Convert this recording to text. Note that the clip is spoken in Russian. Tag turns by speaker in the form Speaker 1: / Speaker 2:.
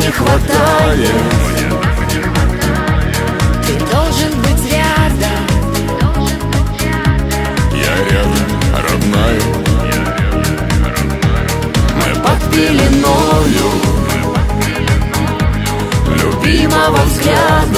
Speaker 1: не хватает. Ты должен быть рядом.
Speaker 2: Я рядом, родная.
Speaker 1: Мы под пеленою любимого взгляда.